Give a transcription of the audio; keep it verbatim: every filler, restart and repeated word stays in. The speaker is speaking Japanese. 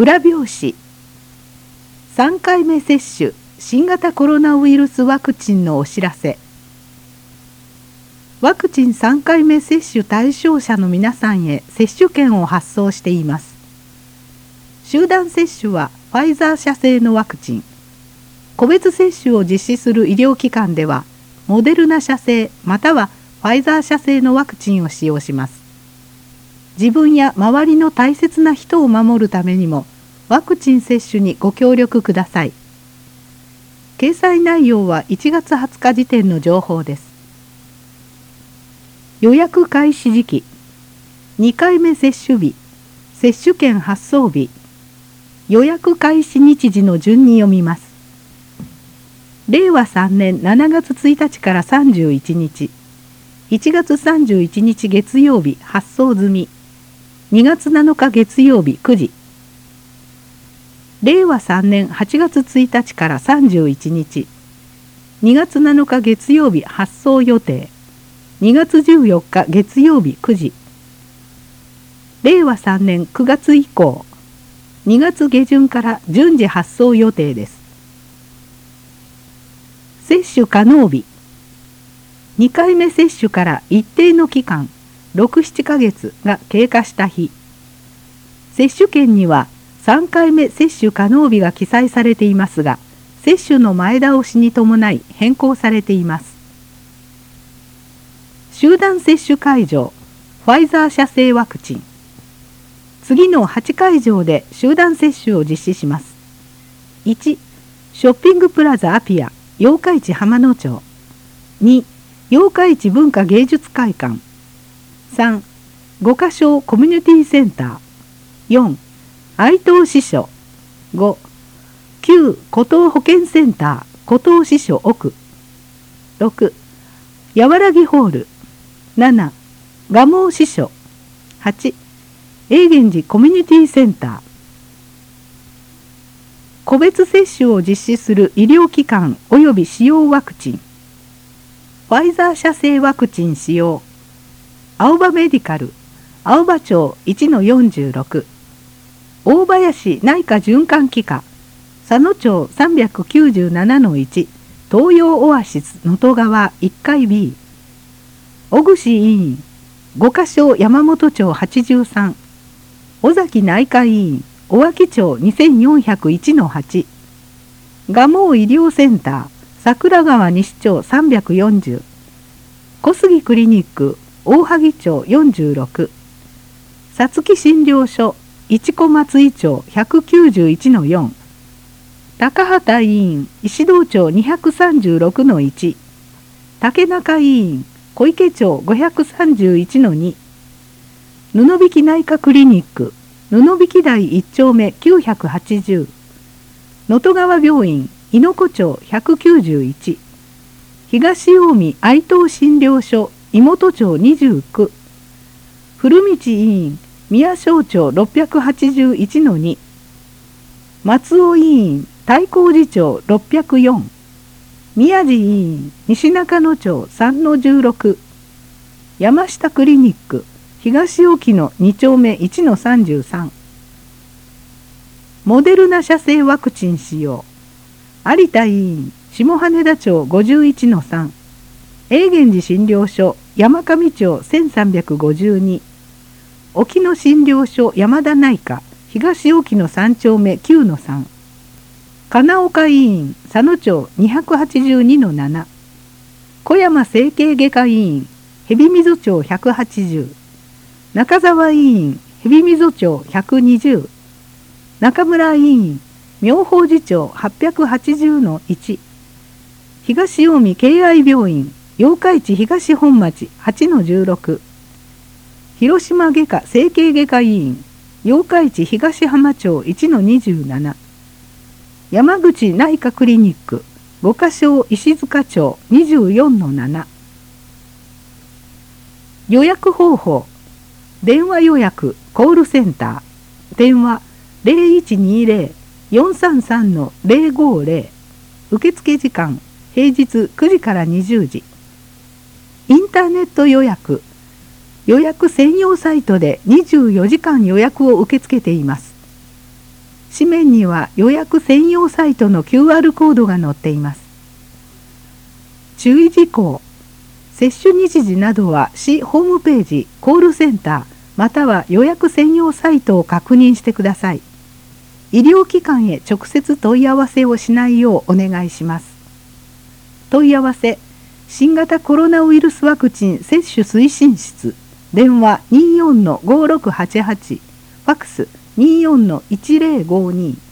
裏表紙。さんかいめ接種新型コロナウイルスワクチンのお知らせ。ワクチンさんかいめ接種対象者の皆さんへ接種券を発送しています。集団接種はファイザー社製のワクチン。個別接種を実施する医療機関ではモデルナ社製またはファイザー社製のワクチンを使用します。自分や周りの大切な人を守るためにもワクチン接種にご協力ください。掲載内容はいちがつはつか時点の情報です。予約開始時期、にかいめ接種日、接種券発送日、予約開始日時の順に読みます。れいわさんねんしちがつついたちからさんじゅういちにち、いちがつさんじゅういちにち月曜日発送済み、にがつなのか月曜日くじ。れいわさんねんはちがつついたちからさんじゅういちにち、にがつなのか月曜日発送予定、にがつじゅうよっか月曜日くじ。れいわさんねんくがつ以降、にがつげじゅんから順次発送予定です。接種可能日、にかいめ接種から一定の期間、ろく、ななかげつが経過した日。接種券にはさんかいめ接種可能日が記載されていますが、接種の前倒しに伴い変更されています。集団接種会場、ファイザー社製ワクチン。次のはちかいじょうで集団接種を実施します。いち、ショッピングプラザアピア、八日市浜野町。に、八日市文化芸術会館。さん、五箇所コミュニティセンター。よん、愛東支所。ご、旧古東保健センター古東支所奥。ろく、やわらぎホール。なな、蒲生支所。はち、永源寺コミュニティセンター。個別接種を実施する医療機関及び使用ワクチン。ファイザー社製ワクチン使用。青葉メディカル、青葉町 いちのよんじゅうろく。大林内科循環器科、佐野町 さんびゃくきゅうじゅうななのいち、東洋オアシス能登川いっかい ビー。小串委員、五箇所山本町はちじゅうさん。尾崎内科委員、尾脇町 にせんよんひゃくいちのはち。蒲生医療センター、桜川西町さんびゃくよんじゅう。小杉クリニック、大萩町よんじゅうろく。さつき診療所、一小松井町ひゃくきゅうじゅういちのよん。高畑委員、石堂町にひゃくさんじゅうろくのいち。竹中委員、小池町ごひゃくさんじゅういちのに。布引内科クリニック、布引台いっちょうめきゅうひゃくはちじゅう。能登川病院、猪子町ひゃくきゅうじゅういち。東近江愛東診療所、妹町にじゅうきゅう。古道委員、宮正町ろっぴゃくはちじゅういちのに。松尾委員、太閤寺町ろっぴゃくよん。宮地委員、西中野町さんのじゅうろく。山下クリニック、東沖のにちょうめいちのさんじゅうさん。モデルナ社製ワクチン使用。有田委員、下羽田町ごじゅういちのさん。永源寺診療所、山上町せんさんびゃくごじゅうに。沖野診療所山田内科、東沖のさんちょうめきゅうのさん。金岡委員、佐野町にひゃくはちじゅうにのなな。小山整形外科委員、蛇溝町ひゃくはちじゅう。中澤委員、蛇溝町ひゃくにじゅう。中村委員、妙法寺町はっぴゃくはちじゅうのいち。東近江敬愛病院、八日市東本町はちのじゅうろく。広島外科整形外科医院、八日市東浜町いちのにじゅうなな。山口内科クリニック、五箇所石塚町にじゅうよんのなな。予約方法。電話予約コールセンター。電話 ゼロいちにゼロ よんさんさんのゼロごゼロ。受付時間平日くじからにじゅうじ。インターネット予約。予約専用サイトでにじゅうよじかん予約を受け付けています。 紙面には予約専用サイトの キューアール コードが載っています。注意事項。接種日時などは市ホームページ、コールセンター、または予約専用サイトを確認してください。医療機関へ直接問い合わせをしないようお願いします。問い合わせ、新型コロナウイルスワクチン接種推進室、電話 にじゅうよんのごろくはちはち、ファックス にじゅうよんのいちぜろごに。